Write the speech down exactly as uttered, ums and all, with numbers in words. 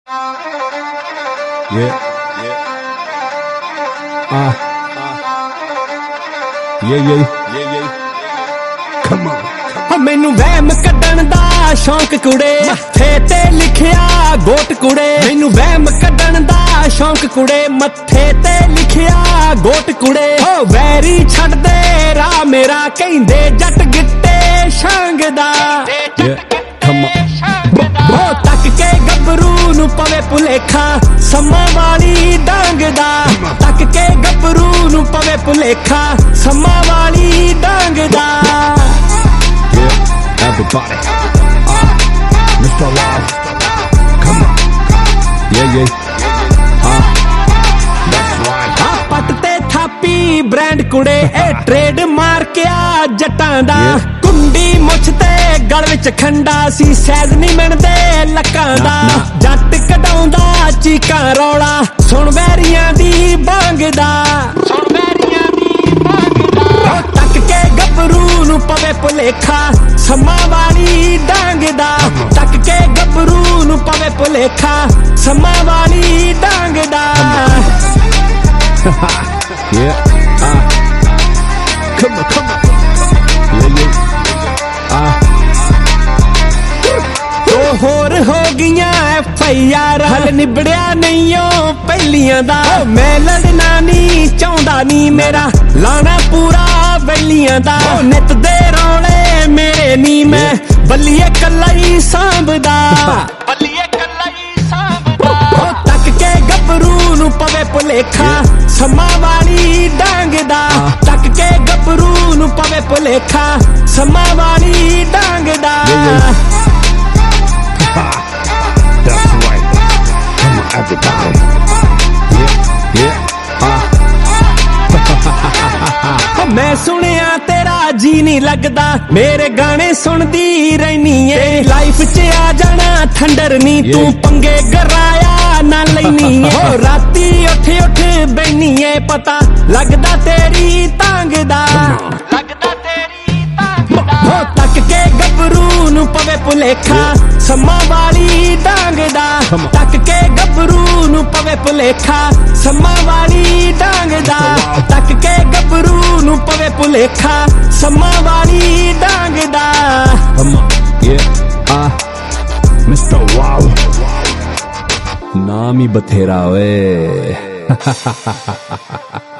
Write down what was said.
Yeah. Yeah. Uh. Yeah, yeah. Yeah, yeah. Come on. ਮੈਨੂੰ ਵਹਿਮ ਕੱਢਣ ਦਾ ਸ਼ੌਂਕ ਕੁੜੇ, ਮੱਥੇ ਤੇ ਲਿਖਿਆ ਗੋਟ ਕੁੜੇ। ਮੈਨੂੰ ਵਹਿਮ ਕੱਢਣ ਦਾ ਸ਼ੌਂਕ ਕੁੜੇ, ਮੱਥੇ ਤੇ ਲਿਖਿਆ ਗੋਟ ਕੁੜੇ। ਓ ਵੈਰੀ ਛੱਡ ਦੇ ਰਾਹ ਮੇਰਾ, ਕਹਿੰਦੇ ਜੱਟ ਗਿੱਟੇ ਛਾਂਗਦਾ। ਉਹ ਤੱਕ ਕੇ ਗੱਭਰੂ ਨੂੰ ਪਵੇ ਭੁਲੇਖਾ, ਸਮਾਂ ਵਾਲੀ ਡਾਂਗ ਦਾ। ਤੱਕ ਕੇ ਗੱਭਰੂ ਨੂੰ ਪਵੇ ਭੁਲੇਖਾ, ਸਮਾਂ ਵਾਲੀ ਡਾਂਗ ਦਾ। Everybody, uh, Mister Love, come on, yeah, yeah, uh, that's right. ਆ ਪੱਟ ਤੇ ਥਾਪੀ ਬ੍ਰਾਂਡ ਕੁੜੇ, ਇਹ ਟ੍ਰੇਡ ਮਾਰਕਿਆ ਜੱਟਾਂ ਦਾ। ਕੁੰਡੀ ਮੁੱਛ ਤੇ ਗਲ ਵਿੱਚ ਖੰਡਾ ਸੀ, ਸੈਜ਼ ਨਹੀਂ ਮਿਣਦੇ ਲੱਕਾਂ ਦਾ। ਜੱਟ ਕਢਾਉਂਦਾ ਚੀਕਾਂ ਰੌਲਾ, ਸੁਣ ਵੈਰੀਆਂ ਦੀ ਬਾਂਗ ਦਾ। ਸੁਣ ਵੈਰੀਆਂ ਦੀ ਬਾਂਗ ਦਾ। ਤੱਕ ਕੇ ਗੱਭਰੂ ਨੂੰ ਪਵੇ ਭੁਲੇਖਾ, ਸਮਾਂ ਵਾਲੀ ਡਾਂਗ ਦਾ। ਤੱਕ ਕੇ ਗੱਭਰੂ ਨੂੰ ਪਵੇ ਭੁਲੇਖਾ, ਸਮਾਂ ਵਾਲੀ ਡਾਂਗ ਦਾ। Yeah, uh, come on, come on, yeah, yeah, uh. ਦੋ ਹੋਰ ਹੋ ਗਈਆਂ ਐਫ ਆਈ ਆਰ, ਹਲ ਨਿਬੜਿਆ ਨਹੀਂ ਓ ਪਹਿਲੀਆਂ ਦਾ। ਮੈਂ ਲੜਨਾ ਨਹੀਂ ਚਾਹੁੰਦਾ ਨੀ, ਮੇਰਾ ਲਾਣਾ ਪੂਰਾ ਵੈਲੀਆਂ ਦਾ। ਨਿੱਤ ਦੇ ਰੌਲੇ ਮੇਰੇ ਨੀ, ਮੈਂ ਬੱਲੀਏ ਕੱਲਾ ਹੀ ਸਾਂਭਦਾ। ਬੱਲੀਏ ਕੱਲਾ ਹੀ ਸਾਂਭਦਾ। ਤੱਕ ਕੇ ਗੱਭਰੂ ਨੂੰ ਪਵੇ ਭੁਲੇਖਾ, ਸਮਾਂ ਵਾਲੀ ਡਾਂਗ ਦਾ। ਤੱਕ ਕੇ ਗੱਭਰੂ ਨੂੰ ਪਵੇ ਭੁਲੇਖਾ, ਸਮਾਂ ਵਾਲੀ ਡਾਂਗ ਦਾ। That's right. Come on, everybody. Yeah, yeah, uh. ਮੈਂ ਸੁਣਿਆ ਤੇਰਾ ਜੀ ਨਹੀਂ ਲੱਗਦਾ, ਮੇਰੇ ਗਾਣੇ ਸੁਣਦੀ ਰਹਿਨੀ ਏ। ਲਾਈਫ 'ਚ ਆ ਜਾਣਾ ਥੰਡਰ ਨੀ, ਤੂੰ ਪੰਗੇ ਗਰਾਇਆ ਨਾ ਲੈਨੀ ਏ। ਹੋ ਰਾਤੀ ਉੱਠ ਉੱਠ ਬੈਨੀ ਏ, ਪਤਾ ਲੱਗਦਾ ਤੇਰੀ ਤਾਂਗ ਦਾ। ਲੱਗਦਾ ਤੇਰੀ ਤਾਂਗ ਦਾ। ਹੋ ਤੱਕ ਕੇ ਗੱਭਰੂ ਨੂੰ ਪਵੇ ਭੁਲੇਖਾ, ਸਮਾਂ ਵਾਲੀ ਡਾਂਗ ਦਾ। ਤੱਕ ਕੇ ਗੱਭਰੂ ਨੂੰ ਪਵੇ ਭੁਲੇਖਾ, ਸਮਾਂ ਵਾਲੀ ਡਾਂਗ ਦਾ। ਤੱਕ ਕੇ ਗੱਭਰੂ ਨੂੰ ਪਵੇ ਭੁਲੇਖਾ, ਸਮਾਂ ਵਾਲੀ ਡਾਂਗ ਦਾ। Yeah, uh, Mister Wow, ਨਾਮ ਹੀ ਬਥੇਰਾ ਓਏ।